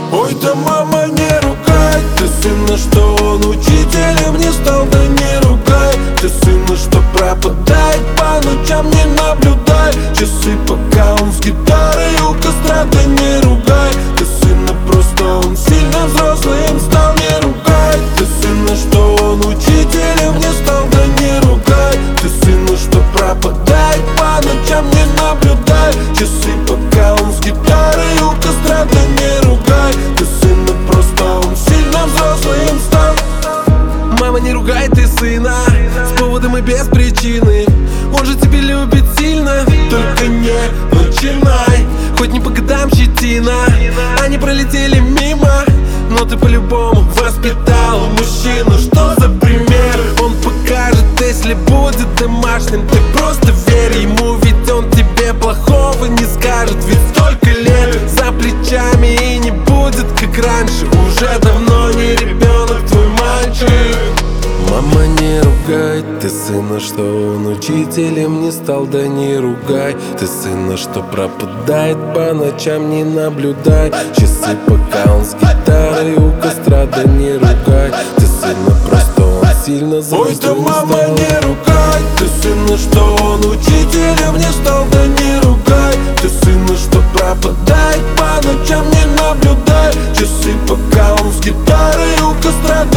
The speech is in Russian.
Ой, да мама, не ругай ты сына, что он учителем не стал, да не ругай ты сына, что пропадает по ночам, не наблюдай часы, пока он с гитарой у костра, да не ругай ты сына, просто он сильно взрослым стал, не ругай ты сына, что он учителем не стал, да не ругай ты сына, что пропадает по ночам, не наблюдай часы, пока он с гитарой у костра, да не ругай ты сына, просто он сильно взрослым стал. Мама, не ругай ты сына с поводом и без причины, он же тебя любит сильно, только не начинай. Хоть не по годам щетина, они пролетели мимо, но ты по-любому воспитал мужчину. Что за пример он покажет, если будет домашним? Ты просто верь ему, ведь он тебе плохого не скажет. Ведь столько лет за плечами и не будет как раньше. Уже давно не ребенок твой мальчик. Мама, не ругай ты сына, что он учителем не стал, да не ругай ты сына, что пропадает по ночам, не наблюдай часы, пока он с гитарой у костра, да не ругай ты сына, просто он сильно взрослым стал. Ой, да мама, не ругай ты сына, что он учителем не стал, да не ругай ты сына, что пропадает по ночам, не наблюдай часы, пока он с гитарой у костра,